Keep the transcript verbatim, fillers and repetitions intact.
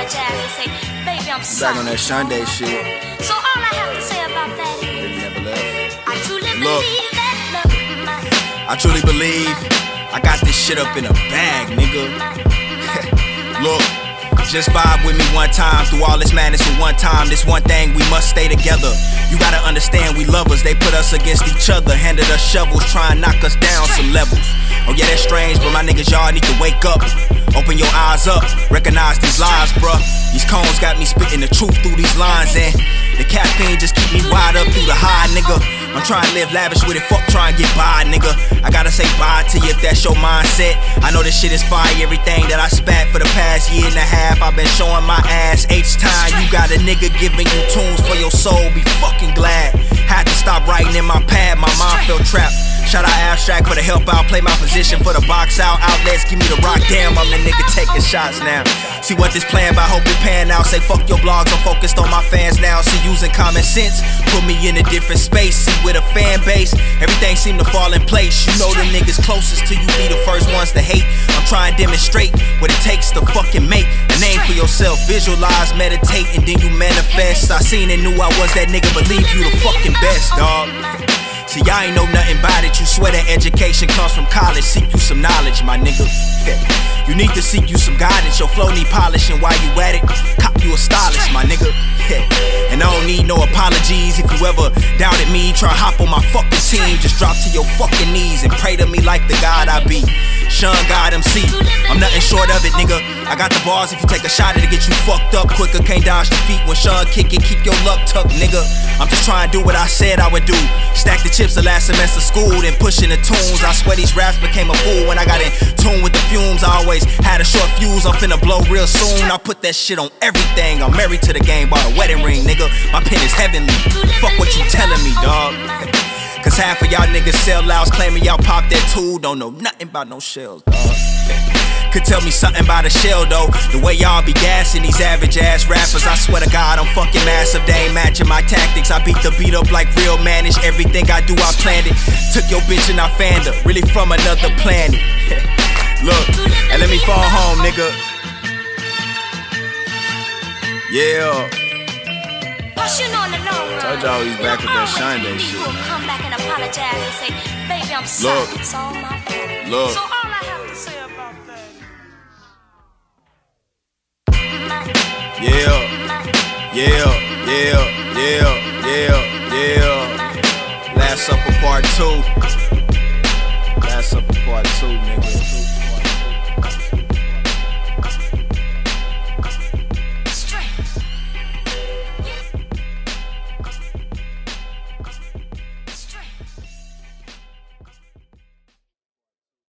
apologize and say, baby, I'm sorry. Back on that Sunday shit. So all I have to say about that is, Baby never left. I truly Look. believe that love. I truly believe I got this shit up in a bag, nigga. Look, just vibe with me one time through all this madness at one time. This one thing, we must stay together. You gotta understand we lovers, they put us against each other. Handed us shovels, try and knock us down some levels. Oh yeah, that's strange, but my niggas, y'all need to wake up. Open your eyes up, recognize these lies, bruh. These cones got me spitting the truth through these lines, and the caffeine just keep me wide up through the high, nigga. I'm trying to live lavish with it, fuck trying to get by, nigga. I gotta say bye to you if that's your mindset. I know this shit is fire, everything that I spat for the past year and a half. I've been showing my ass each time. You got a nigga giving you tunes for your soul, be fucking glad. Had to stop writing in my pad, my mind felt trapped. Shout out Abstract for the help out, play my position for the box out. Outlets, give me the rock, damn, I'm the nigga taking shots now. See what this plan by, hope it pan out. Say fuck your blogs, I'm focused on my fans now. See using common sense, put me in a different space. See with a fan base, everything seem to fall in place. You know the niggas closest to you be the first ones to hate. I'm trying to demonstrate what it takes to fucking make a name for yourself. Visualize, meditate, and then you manifest. I seen and knew I was that nigga, believe you the fucking best, dog. See, y'all ain't know nothing about it. You swear that education comes from college. Seek you some knowledge, my nigga. Yeah. You need to seek you some guidance. Your flow need polishing while you at it. Cop you a stylist, my nigga. Yeah. And I don't need no apologies. If you ever doubted me, try hop on my fucking team. Just drop to your fucking knees and pray to me like the God I be. Sean God M C, I'm nothing short of it, nigga. I got the bars if you take a shot it'll get you fucked up quicker. Can't dodge the feet when Sean kick it, keep your luck tucked, nigga. I'm just trying to do what I said I would do. Stack the chips the last semester school, then pushing the tunes. I swear these raps became a fool when I got in tune with the fumes. I always had a short fuse, I'm finna blow real soon. I put that shit on everything. I'm married to the game, bought a wedding ring, nigga. My pen is heavenly. Fuck what you telling me, dog. Cause half of y'all niggas sell louds claiming y'all pop that tool. Don't know nothing about no shells, dog. Could tell me something about a shell though. The way y'all be gassing these average ass rappers, I swear to God I'm fucking massive. They ain't matching my tactics. I beat the beat up like real manish. Everything I do I planned it. Took your bitch and I fanned her, really from another planet. Look, and let me fall home, nigga. Yeah. You know, in the long run, told y'all he's back with that Sunday you shit, will man. come back and apologize and say, baby, I'm sorry. Look. It's all my fault. Look. So all I have to say about that. Yeah, yeah, yeah, yeah, yeah, yeah. Last Supper Part Two. Last Supper Part Two, nigga.